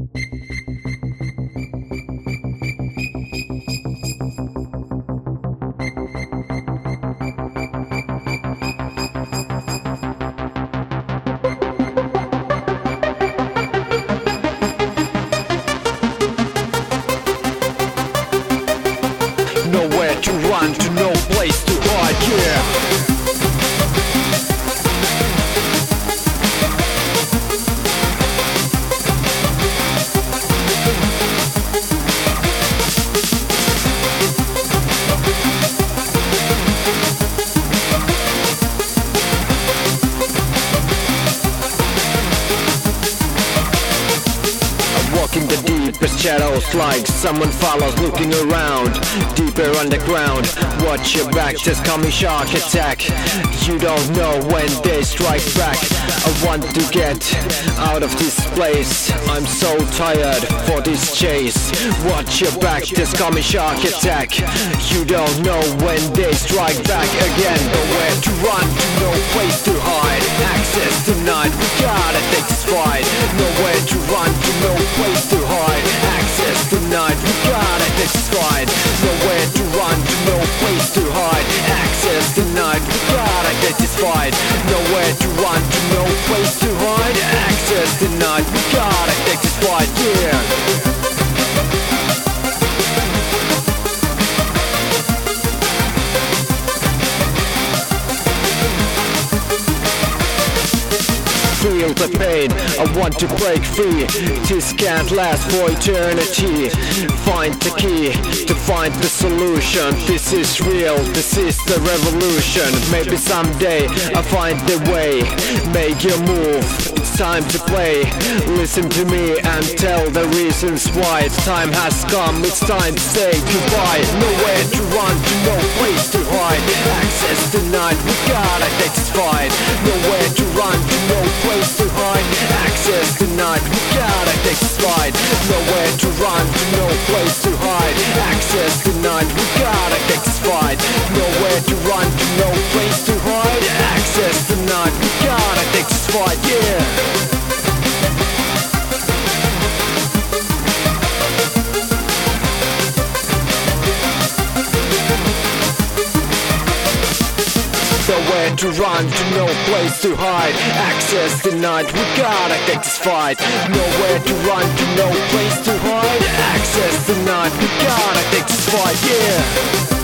Nowhere to run, to no place to hide, yeah. Walking the deepest shadows like someone follows looking around. Deeper underground, watch your back, just coming shark attack. You don't know when they strike back. I want to get out of this place, I'm so tired for this chase. Watch your back, just coming shark attack. You don't know when they strike back again. Nowhere to run, to no place to hide. Access denied, we gotta take this fight. Nowhere to run, to no place to hide. Access denied, we gotta take this fight. Nowhere to run, to no place to hide. Access denied, we gotta take this fight. Nowhere to run, to no place to hide. Access denied, we gotta take this fight, yeah. Feel the pain, I want to break free. This can't last for eternity. Find the key to find the solution. This is real, this is the revolution. Maybe someday I'll find the way. Make your move, it's time to play. Listen to me and tell the reasons why. Time has come, it's time to say goodbye. Nowhere to run, to no place to hide. Access denied, we gotta take this fight. Nowhere to run, to no place to hide. Access denied, we gotta take this fight. Nowhere to run, to no place to hide. Access denied, we gotta take this fight. Nowhere to run, to no place to hide. Access denied, we gotta take this fight, yeah. Nowhere to run, to no place to hide. Access denied, we gotta take this fight. Nowhere to run, to no place to hide. Access denied, we gotta take this fight, yeah.